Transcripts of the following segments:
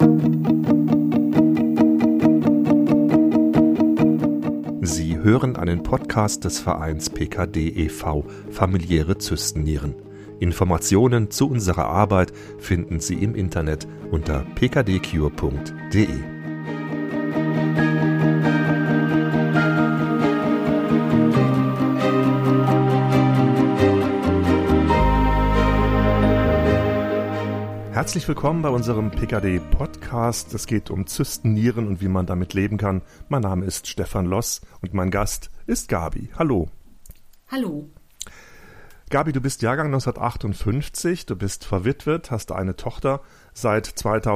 Sie hören einen Podcast des Vereins PKD e.V. Familiäre Zystennieren. Informationen zu unserer Arbeit finden Sie im Internet unter pkdcure.de. Herzlich willkommen bei unserem PKD-Podcast. Es geht um Zystennieren und wie man damit leben kann. Mein Name ist Stefan Loss und mein Gast ist Gabi. Hallo. Hallo. Gabi, du bist Jahrgang 1958, du bist verwitwet, hast eine Tochter. Seit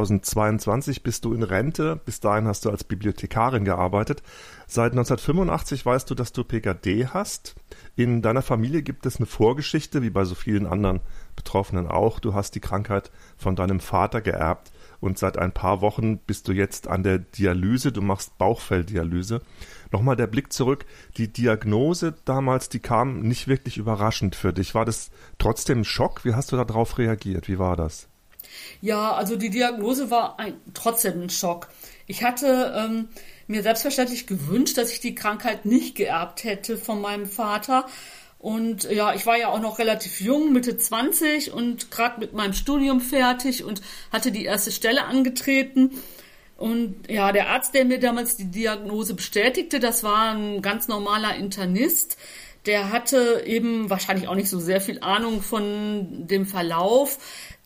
2022 bist du in Rente. Bis dahin hast du als Bibliothekarin gearbeitet. Seit 1985 weißt du, dass du PKD hast. In deiner Familie gibt es eine Vorgeschichte, wie bei so vielen anderen Betroffenen auch. Du hast die Krankheit von deinem Vater geerbt und seit ein paar Wochen bist du jetzt an der Dialyse. Du machst Bauchfelldialyse. Nochmal der Blick zurück. Die Diagnose damals, die kam nicht wirklich überraschend für dich. War das trotzdem ein Schock? Wie hast du darauf reagiert? Wie war das? Ja, also die Diagnose war trotzdem ein Schock. Ich hatte mir selbstverständlich gewünscht, dass ich die Krankheit nicht geerbt hätte von meinem Vater. Und ja, ich war ja auch noch relativ jung, Mitte 20 und gerade mit meinem Studium fertig und hatte die erste Stelle angetreten. Und ja, der Arzt, der mir damals die Diagnose bestätigte, das war ein ganz normaler Internist. Der hatte eben wahrscheinlich auch nicht so sehr viel Ahnung von dem Verlauf.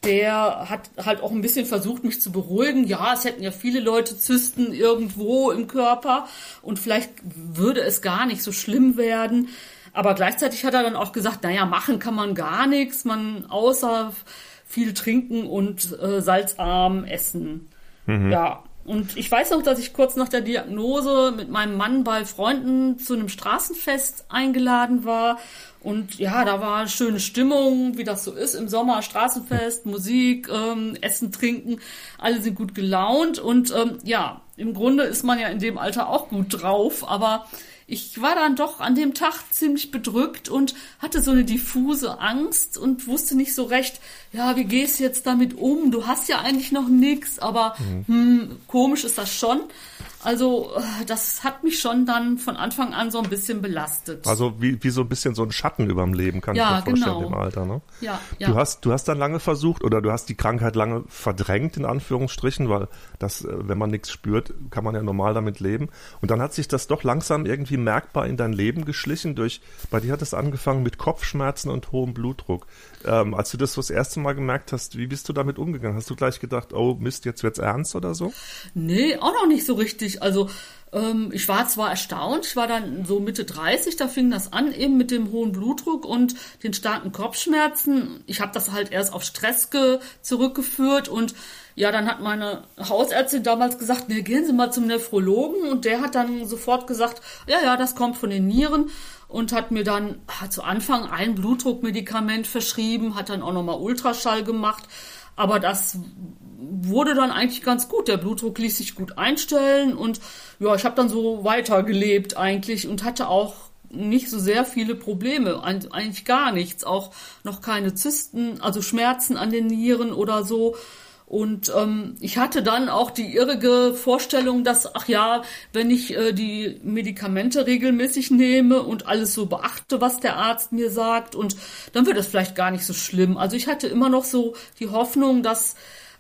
Der hat halt auch ein bisschen versucht, mich zu beruhigen. Ja, es hätten ja viele Leute Zysten irgendwo im Körper und vielleicht würde es gar nicht so schlimm werden. Aber gleichzeitig hat er dann auch gesagt, naja, machen kann man gar nichts, außer viel trinken und salzarm essen. Mhm. Ja, und ich weiß noch, dass ich kurz nach der Diagnose mit meinem Mann bei Freunden zu einem Straßenfest eingeladen war. Und ja, da war schöne Stimmung, wie das so ist im Sommer, Straßenfest, Musik, Essen, Trinken, alle sind gut gelaunt. Und ja, im Grunde ist man ja in dem Alter auch gut drauf, aber ich war dann doch an dem Tag ziemlich bedrückt und hatte so eine diffuse Angst und wusste nicht so recht, ja, wie gehst du jetzt damit um? Du hast ja eigentlich noch nichts, aber komisch ist das schon. Also das hat mich schon dann von Anfang an so ein bisschen belastet. Also wie so ein bisschen so ein Schatten überm Leben, kann ich mir vorstellen, genau. Im Alter, ne? Ja. Du hast dann lange versucht oder du hast die Krankheit lange verdrängt, in Anführungsstrichen, weil das, wenn man nichts spürt, kann man ja normal damit leben. Und dann hat sich das doch langsam irgendwie merkbar in dein Leben geschlichen. Bei dir hat es angefangen mit Kopfschmerzen und hohem Blutdruck. Als du das so das erste Mal gemerkt hast, wie bist du damit umgegangen? Hast du gleich gedacht, oh Mist, jetzt wird's ernst oder so? Nee, auch noch nicht so richtig. Also ich war zwar erstaunt, ich war dann so Mitte 30, da fing das an eben mit dem hohen Blutdruck und den starken Kopfschmerzen. Ich habe das halt erst auf Stress zurückgeführt und ja, dann hat meine Hausärztin damals gesagt, nee, gehen Sie mal zum Nephrologen und der hat dann sofort gesagt, ja, das kommt von den Nieren und hat mir dann zu Anfang ein Blutdruckmedikament verschrieben, hat dann auch nochmal Ultraschall gemacht, aber das wurde dann eigentlich ganz gut. Der Blutdruck ließ sich gut einstellen und ja, ich habe dann so weitergelebt eigentlich und hatte auch nicht so sehr viele Probleme, eigentlich gar nichts, auch noch keine Zysten, also Schmerzen an den Nieren oder so. Und ich hatte dann auch die irrige Vorstellung, dass, wenn ich die Medikamente regelmäßig nehme und alles so beachte, was der Arzt mir sagt, und dann wird es vielleicht gar nicht so schlimm. Also ich hatte immer noch so die Hoffnung, dass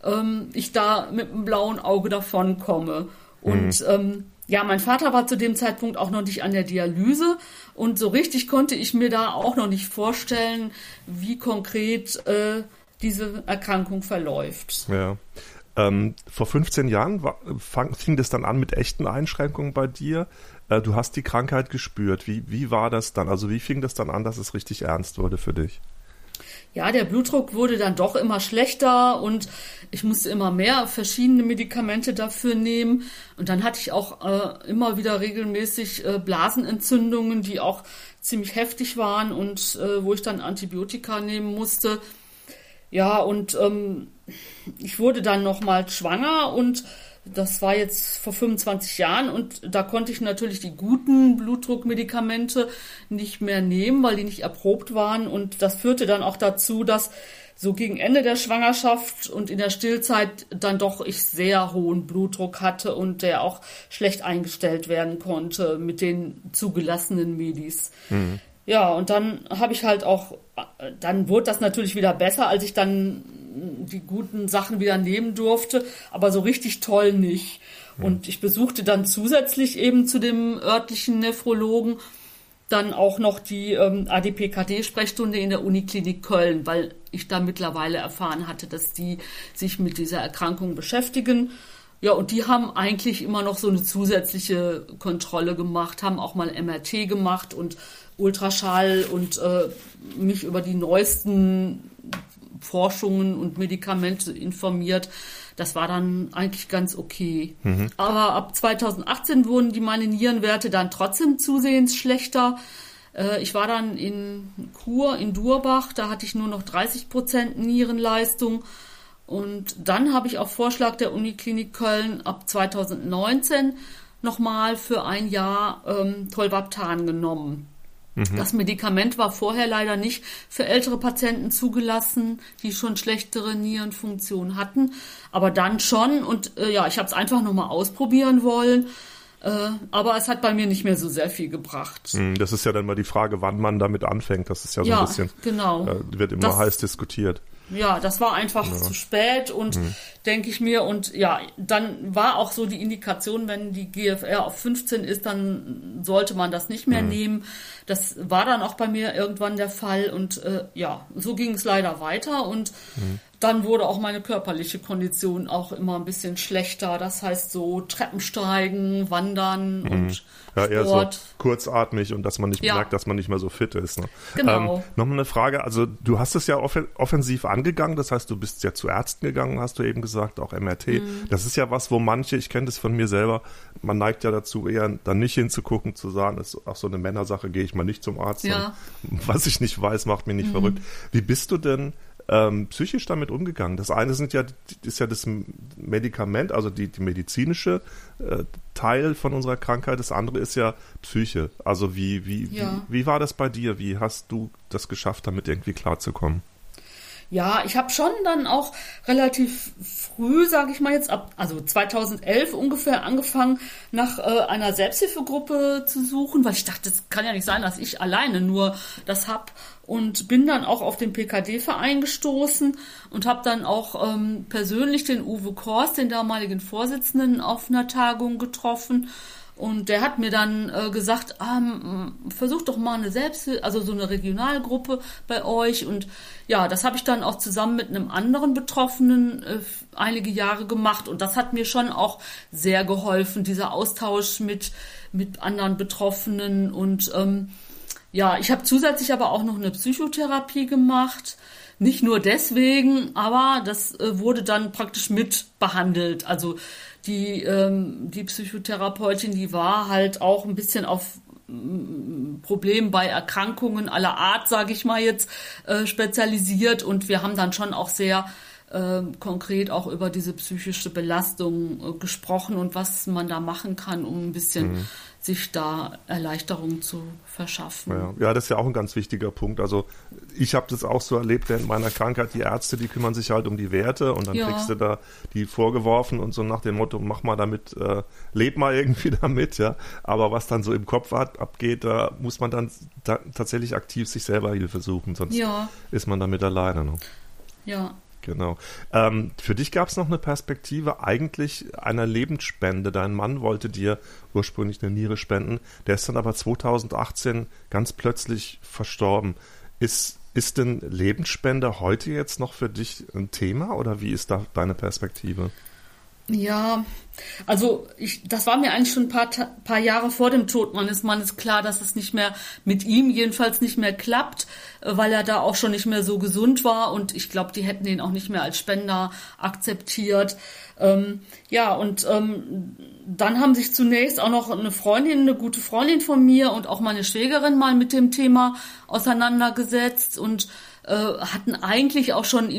ich da mit einem blauen Auge davon komme. Und mein Vater war zu dem Zeitpunkt auch noch nicht an der Dialyse und so richtig konnte ich mir da auch noch nicht vorstellen, wie konkret diese Erkrankung verläuft. Ja. Vor 15 Jahren fing das dann an mit echten Einschränkungen bei dir. Du hast die Krankheit gespürt. Wie war das dann? Also wie fing das dann an, dass es richtig ernst wurde für dich? Ja, der Blutdruck wurde dann doch immer schlechter und ich musste immer mehr verschiedene Medikamente dafür nehmen. Und dann hatte ich auch immer wieder regelmäßig Blasenentzündungen, die auch ziemlich heftig waren und wo ich dann Antibiotika nehmen musste. Ja, und ich wurde dann nochmal schwanger und das war jetzt vor 25 Jahren und da konnte ich natürlich die guten Blutdruckmedikamente nicht mehr nehmen, weil die nicht erprobt waren und das führte dann auch dazu, dass so gegen Ende der Schwangerschaft und in der Stillzeit dann doch ich sehr hohen Blutdruck hatte und der auch schlecht eingestellt werden konnte mit den zugelassenen Medis. Mhm. Ja, und dann habe ich halt auch, dann wurde das natürlich wieder besser, als ich dann die guten Sachen wieder nehmen durfte, aber so richtig toll nicht. Und ich besuchte dann zusätzlich eben zu dem örtlichen Nephrologen dann auch noch die ADPKD-Sprechstunde in der Uniklinik Köln, weil ich da mittlerweile erfahren hatte, dass die sich mit dieser Erkrankung beschäftigen. Ja, und die haben eigentlich immer noch so eine zusätzliche Kontrolle gemacht, haben auch mal MRT gemacht und Ultraschall und mich über die neuesten Forschungen und Medikamente informiert. Das war dann eigentlich ganz okay. Mhm. Aber ab 2018 wurden meine Nierenwerte dann trotzdem zusehends schlechter. Ich war dann in Chur, in Durbach, da hatte ich nur noch 30% Nierenleistung. Und dann habe ich auf Vorschlag der Uniklinik Köln ab 2019 nochmal für ein Jahr Tolvaptan genommen. Mhm. Das Medikament war vorher leider nicht für ältere Patienten zugelassen, die schon schlechtere Nierenfunktion hatten, aber dann schon. Und ich habe es einfach nochmal ausprobieren wollen. Aber es hat bei mir nicht mehr so sehr viel gebracht. Das ist ja dann mal die Frage, wann man damit anfängt. Das ist ja so ein bisschen, genau. Wird immer heiß diskutiert. Ja, das war einfach zu spät und denke ich mir. Und ja, dann war auch so die Indikation, wenn die GFR auf 15 ist, dann sollte man das nicht mehr nehmen. Das war dann auch bei mir irgendwann der Fall. Und so ging es leider weiter. Und dann wurde auch meine körperliche Kondition auch immer ein bisschen schlechter. Das heißt so Treppensteigen, Wandern und ja, eher so kurzatmig und dass man nicht merkt, dass man nicht mehr so fit ist. Ne? Genau. Nochmal eine Frage, also du hast es ja offensiv angegangen, das heißt, du bist ja zu Ärzten gegangen, hast du eben gesagt, auch MRT. Das ist ja was, wo manche, ich kenne das von mir selber, man neigt ja dazu, eher dann nicht hinzugucken, zu sagen, das ist auch so eine Männersache, gehe ich mal nicht zum Arzt. Ja. Was ich nicht weiß, macht mich nicht verrückt. Wie bist du denn psychisch damit umgegangen? Das eine ist ja das Medikament, also die medizinische Teil von unserer Krankheit. Das andere ist ja Psyche. Also wie war das bei dir? Wie hast du das geschafft, damit irgendwie klarzukommen? Ja, ich habe schon dann auch relativ früh, sage ich mal jetzt, also 2011 ungefähr angefangen, nach einer Selbsthilfegruppe zu suchen, weil ich dachte, es kann ja nicht sein, dass ich alleine nur das hab. Und bin dann auch auf den PKD-Verein gestoßen und habe dann auch persönlich den Uwe Kors, den damaligen Vorsitzenden, auf einer Tagung getroffen. Und der hat mir dann gesagt, versucht doch mal so eine Regionalgruppe bei euch. Und ja, das habe ich dann auch zusammen mit einem anderen Betroffenen einige Jahre gemacht. Und das hat mir schon auch sehr geholfen, dieser Austausch mit anderen Betroffenen. Und ich habe zusätzlich aber auch noch eine Psychotherapie gemacht. Nicht nur deswegen, aber das wurde dann praktisch mit behandelt. Also die Psychotherapeutin, die war halt auch ein bisschen auf Probleme bei Erkrankungen aller Art, sage ich mal jetzt, spezialisiert. Und wir haben dann schon auch sehr konkret auch über diese psychische Belastung gesprochen und was man da machen kann, um ein bisschen sich da Erleichterung zu verschaffen. Ja, das ist ja auch ein ganz wichtiger Punkt. Also ich habe das auch so erlebt während meiner Krankheit. Die Ärzte, die kümmern sich halt um die Werte und dann kriegst du da die vorgeworfen und so nach dem Motto, mach mal damit, leb mal irgendwie damit, ja. Aber was dann so im Kopf abgeht, da muss man dann tatsächlich aktiv sich selber Hilfe suchen, sonst ist man damit alleine. Ne? Ja. Genau. Für dich gab es noch eine Perspektive eigentlich einer Lebensspende. Dein Mann wollte dir ursprünglich eine Niere spenden. Der ist dann aber 2018 ganz plötzlich verstorben. Ist denn Lebensspende heute jetzt noch für dich ein Thema oder wie ist da deine Perspektive? Ja, also das war mir eigentlich schon ein paar Jahre vor dem Tod meines Mannes klar, dass es nicht mehr mit ihm jedenfalls nicht mehr klappt, weil er da auch schon nicht mehr so gesund war und ich glaube, die hätten ihn auch nicht mehr als Spender akzeptiert. Dann haben sich zunächst auch noch eine gute Freundin von mir und auch meine Schwägerin mal mit dem Thema auseinandergesetzt und hatten eigentlich auch schon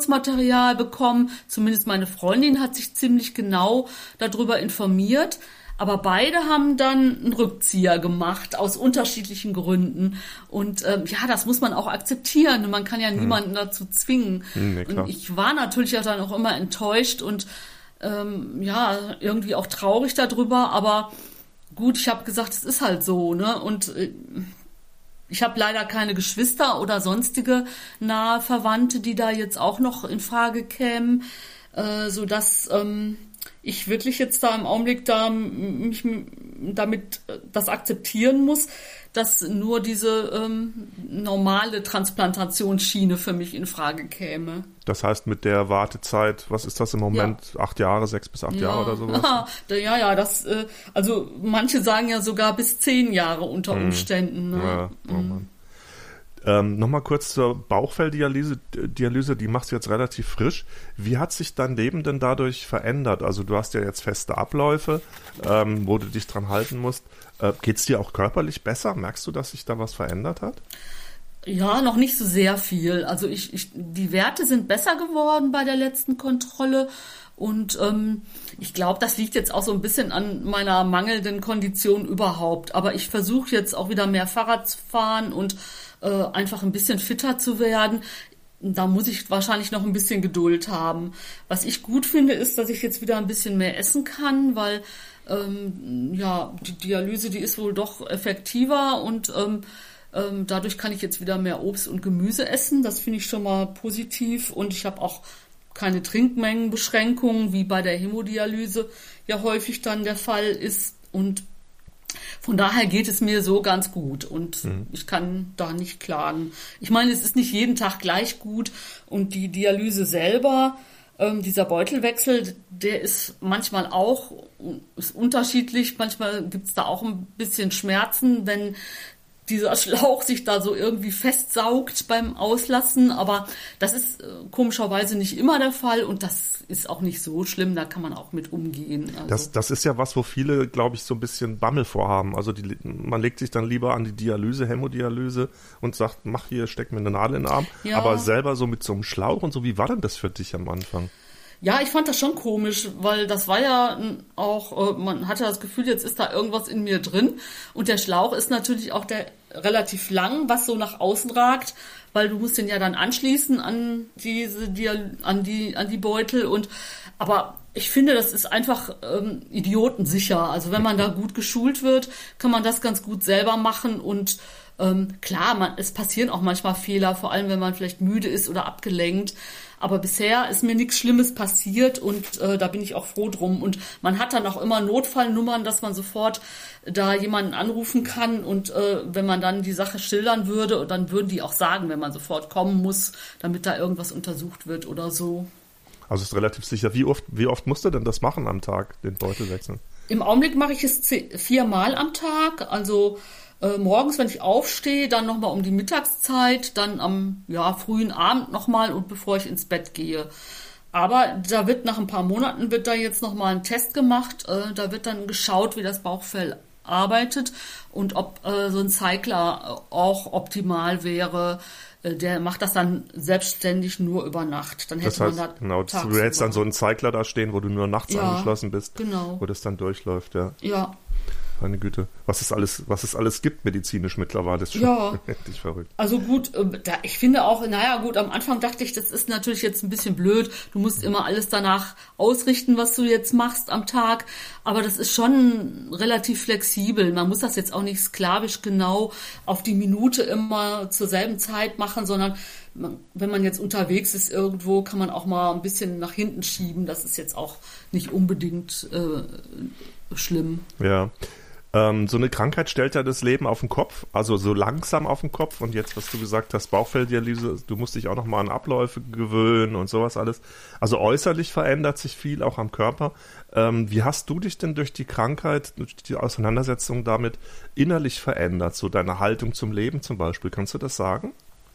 Informationsmaterial bekommen. Zumindest meine Freundin hat sich ziemlich genau darüber informiert. Aber beide haben dann einen Rückzieher gemacht, aus unterschiedlichen Gründen. Und das muss man auch akzeptieren. Man kann ja niemanden dazu zwingen. Nee, klar. Und ich war natürlich auch dann auch immer enttäuscht und irgendwie auch traurig darüber. Aber gut, ich habe gesagt, es ist halt so, ne? Und ich habe leider keine Geschwister oder sonstige nahe Verwandte, die da jetzt auch noch in Frage kämen, sodass ich wirklich jetzt da im Augenblick mich damit das akzeptieren muss, dass nur diese normale Transplantationsschiene für mich in Frage käme. Das heißt, mit der Wartezeit, was ist das im Moment? 8 Jahre, 6 bis 8 Jahre oder sowas? Das, also manche sagen ja sogar bis 10 Jahre unter Umständen. Ne? Ja, oh Mann. Nochmal kurz zur Bauchfelldialyse. Die machst du jetzt relativ frisch. Wie hat sich dein Leben denn dadurch verändert? Also du hast ja jetzt feste Abläufe, wo du dich dran halten musst. Geht's dir auch körperlich besser? Merkst du, dass sich da was verändert hat? Ja, noch nicht so sehr viel. Also die Werte sind besser geworden bei der letzten Kontrolle. Und ich glaube, das liegt jetzt auch so ein bisschen an meiner mangelnden Kondition überhaupt. Aber ich versuche jetzt auch wieder mehr Fahrrad zu fahren und einfach ein bisschen fitter zu werden. Da muss ich wahrscheinlich noch ein bisschen Geduld haben. Was ich gut finde, ist, dass ich jetzt wieder ein bisschen mehr essen kann, weil die Dialyse, die ist wohl doch effektiver und dadurch kann ich jetzt wieder mehr Obst und Gemüse essen. Das finde ich schon mal positiv. Und ich habe auch keine Trinkmengenbeschränkungen, wie bei der Hämodialyse ja häufig dann der Fall ist. Und von daher geht es mir so ganz gut und ich kann da nicht klagen. Ich meine, es ist nicht jeden Tag gleich gut und die Dialyse selber, dieser Beutelwechsel, der ist manchmal auch ist unterschiedlich. Manchmal gibt es da auch ein bisschen Schmerzen, wenn dieser Schlauch sich da so irgendwie festsaugt beim Auslassen, aber das ist komischerweise nicht immer der Fall und das ist auch nicht so schlimm, da kann man auch mit umgehen. Also. Das ist ja was, wo viele, glaube ich, so ein bisschen Bammel vorhaben. Also man legt sich dann lieber an die Dialyse, Hämodialyse und sagt, steck mir eine Nadel in den Arm, aber selber so mit so einem Schlauch und so, wie war denn das für dich am Anfang? Ja, ich fand das schon komisch, weil das war ja auch, man hatte das Gefühl, jetzt ist da irgendwas in mir drin und der Schlauch ist natürlich auch der relativ lang, was so nach außen ragt, weil du musst den ja dann anschließen an die Beutel aber ich finde, das ist einfach idiotensicher. Also wenn man da gut geschult wird, kann man das ganz gut selber machen und klar, es passieren auch manchmal Fehler, vor allem wenn man vielleicht müde ist oder abgelenkt. Aber bisher ist mir nichts Schlimmes passiert und da bin ich auch froh drum. Und man hat dann auch immer Notfallnummern, dass man sofort da jemanden anrufen kann. Und wenn man dann die Sache schildern würde, dann würden die auch sagen, wenn man sofort kommen muss, damit da irgendwas untersucht wird oder so. Also ist relativ sicher. Wie oft musst du denn das machen am Tag, den Beutel wechseln? Im Augenblick mache ich es 4-mal am Tag. Also morgens, wenn ich aufstehe, dann nochmal um die Mittagszeit, dann am frühen Abend nochmal und bevor ich ins Bett gehe. Aber da wird nach ein paar Monaten da jetzt nochmal ein Test gemacht. Da wird dann geschaut, wie das Bauchfell arbeitet und ob so ein Cycler auch optimal wäre. Der macht das dann selbstständig nur über Nacht. Dann hätte man da tagsüber. Du hättest dann so einen Cycler da stehen, wo du nur nachts angeschlossen bist, genau. Wo das dann durchläuft. Ja. Meine Güte, was es alles gibt medizinisch mittlerweile, ist schon richtig verrückt. Also gut, ich finde auch, am Anfang dachte ich, das ist natürlich jetzt ein bisschen blöd. Du musst immer alles danach ausrichten, was du jetzt machst am Tag. Aber das ist schon relativ flexibel. Man muss das jetzt auch nicht sklavisch genau auf die Minute immer zur selben Zeit machen, sondern wenn man jetzt unterwegs ist irgendwo, kann man auch mal ein bisschen nach hinten schieben. Das ist jetzt auch nicht unbedingt schlimm. Ja. So eine Krankheit stellt ja das Leben auf den Kopf, also so langsam auf den Kopf. Und jetzt, was du gesagt hast, Bauchfelldialyse, du musst dich auch noch mal an Abläufe gewöhnen und sowas alles. Also äußerlich verändert sich viel, auch am Körper. Wie hast du dich denn durch die Krankheit, durch die Auseinandersetzung damit innerlich verändert? So deine Haltung zum Leben zum Beispiel, kannst du das sagen?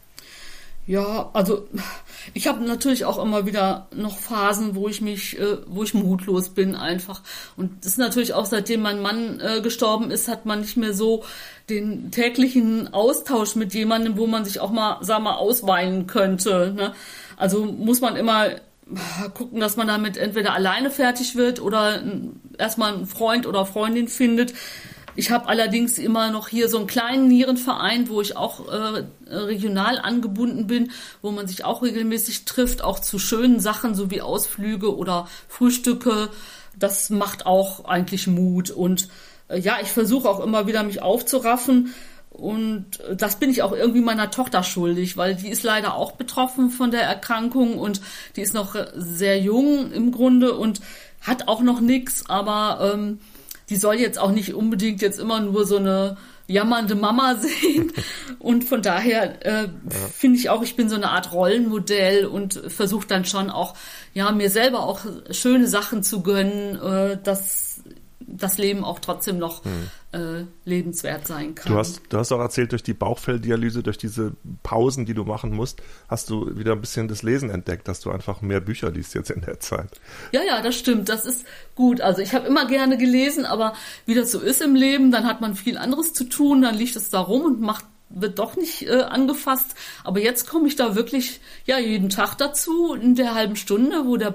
Ja, also ich habe natürlich auch immer wieder noch Phasen, wo ich mutlos bin einfach. Und das ist natürlich auch, seitdem mein Mann gestorben ist, hat man nicht mehr so den täglichen Austausch mit jemandem, wo man sich auch mal, ausweinen könnte. Ne? Also muss man immer gucken, dass man damit entweder alleine fertig wird oder erstmal einen Freund oder Freundin findet. Ich habe allerdings immer noch hier so einen kleinen Nierenverein, wo ich auch regional angebunden bin, wo man sich auch regelmäßig trifft, auch zu schönen Sachen, so wie Ausflüge oder Frühstücke. Das macht auch eigentlich Mut. Und ich versuche auch immer wieder, mich aufzuraffen. Und das bin ich auch irgendwie meiner Tochter schuldig, weil die ist leider auch betroffen von der Erkrankung und die ist noch sehr jung im Grunde und hat auch noch nichts, aber die soll jetzt auch nicht unbedingt jetzt immer nur so eine jammernde Mama sehen. Und von daher finde ich auch, ich bin so eine Art Rollenmodell und versuche dann schon auch, mir selber auch schöne Sachen zu gönnen, dass das Leben auch trotzdem noch lebenswert sein kann. Du hast auch erzählt, durch die Bauchfelldialyse, durch diese Pausen, die du machen musst, hast du wieder ein bisschen das Lesen entdeckt, dass du einfach mehr Bücher liest jetzt in der Zeit. Ja, das stimmt. Das ist gut. Also ich habe immer gerne gelesen, aber wie das so ist im Leben, dann hat man viel anderes zu tun, dann liegt es da rum und wird doch nicht angefasst. Aber jetzt komme ich da wirklich jeden Tag dazu, in der halben Stunde, wo der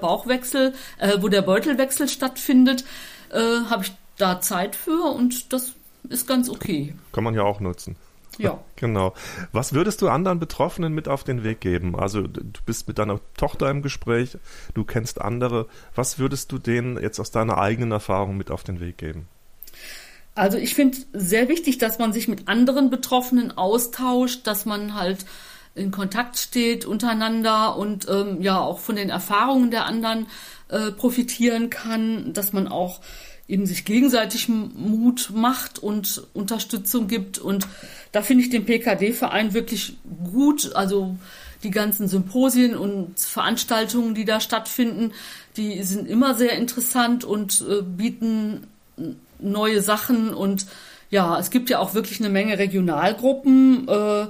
Beutelwechsel stattfindet, habe ich da Zeit für und das ist ganz okay. Kann man ja auch nutzen. Ja. Genau. Was würdest du anderen Betroffenen mit auf den Weg geben? Also du bist mit deiner Tochter im Gespräch, du kennst andere. Was würdest du denen jetzt aus deiner eigenen Erfahrung mit auf den Weg geben? Also ich finde sehr wichtig, dass man sich mit anderen Betroffenen austauscht, dass man halt in Kontakt steht untereinander und auch von den Erfahrungen der anderen profitieren kann, dass man auch eben sich gegenseitig Mut macht und Unterstützung gibt. Und da finde ich den PKD-Verein wirklich gut. Also die ganzen Symposien und Veranstaltungen, die da stattfinden, die sind immer sehr interessant und bieten neue Sachen. Und es gibt ja auch wirklich eine Menge Regionalgruppen.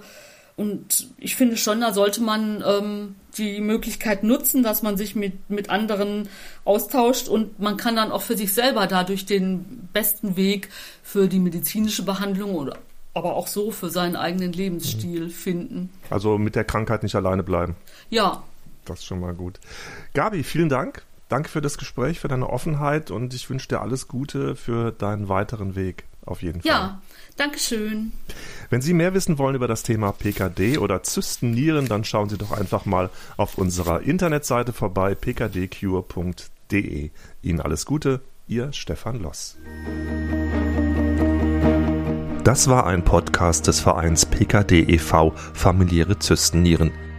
Und ich finde schon, da sollte man die Möglichkeit nutzen, dass man sich mit anderen austauscht und man kann dann auch für sich selber dadurch den besten Weg für die medizinische Behandlung oder aber auch so für seinen eigenen Lebensstil finden. Also mit der Krankheit nicht alleine bleiben. Ja. Das ist schon mal gut. Gabi, vielen Dank. Danke für das Gespräch, für deine Offenheit und ich wünsche dir alles Gute für deinen weiteren Weg. Auf jeden Fall. Ja, danke schön. Wenn Sie mehr wissen wollen über das Thema PKD oder Zystennieren, dann schauen Sie doch einfach mal auf unserer Internetseite vorbei, pkdcure.de. Ihnen alles Gute, Ihr Stefan Loss. Das war ein Podcast des Vereins PKD e.V. Familiäre Zystennieren.